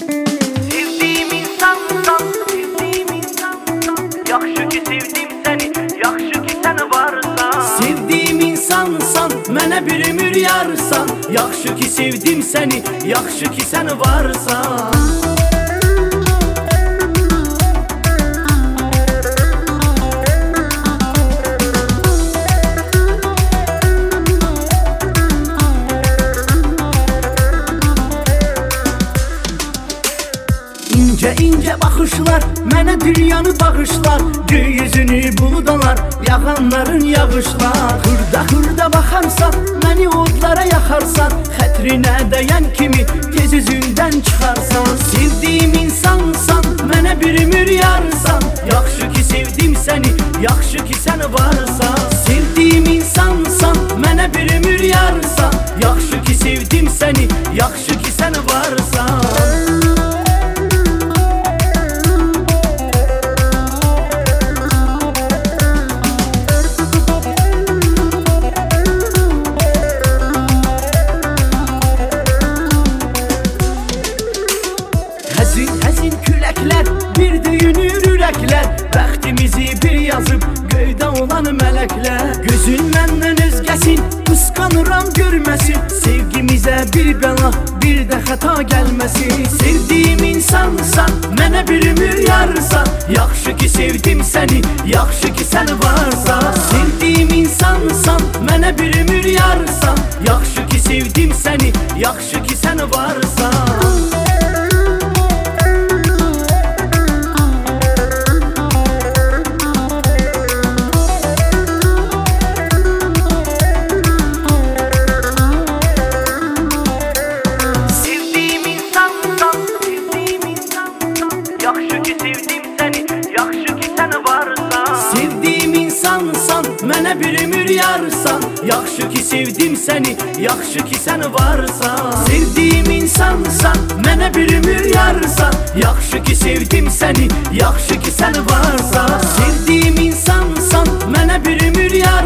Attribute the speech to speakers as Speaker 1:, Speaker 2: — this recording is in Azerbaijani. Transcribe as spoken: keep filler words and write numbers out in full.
Speaker 1: Sevdiğim insansan, sevdiğim insansan, yaxşı ki sevdim seni, yaxşı ki sen varsan.
Speaker 2: Sevdiğim insansan, mənə bir ömür yarsan, yaxşı ki sevdim seni, yaxşı ki sen varsan. İnce ince bakışlar mənə dünyanı bağışlar, göy yüzünü buludalar, yağanların yağışlar. Hırda hırda bakarsan, məni odlara yakarsan, xətrinə dəyən kimi tez üzündən çıxarsan. Sevdiğim insansan, mənə bir ömür yarsan, yaxşı ki sevdim seni, yaxşı ki sen varsan. Sevdiğim insansan, mənə bir ömür yarsan, yaxşı ki sevdim seni, yaxşı ki sen varsan. Həzin həzin küləklər, bir döyünür ürəklər, bəxtimizi bir yazıb göydə olan mələklər. Gözün məndən özgəsin, qısqanıram görməsin, sevgimizə bir bəla, bir də xəta gəlməsin. Sevdiğim insansan, mənə bir ömür yarsan, yaxşı ki sevdim səni, yaxşı ki sən varsan. Sevdiğim insansan, mənə bir ömür yarsan, yaxşı ki sevdim səni, yaxşı ki sən varsan.
Speaker 1: Yaxşı ki sevdim seni, yaxşı ki sen varsan.
Speaker 2: Sevdiğim insansan, mənə bir ömür yarsan, yaxşı ki sevdim seni, yaxşı ki sen varsan. Sevdiğim insansan, mənə bir ömür yarsan, yaxşı ki sevdim seni, yaxşı ki sen varsan. Sevdiğim insansan, mənə bir ömür yarsan.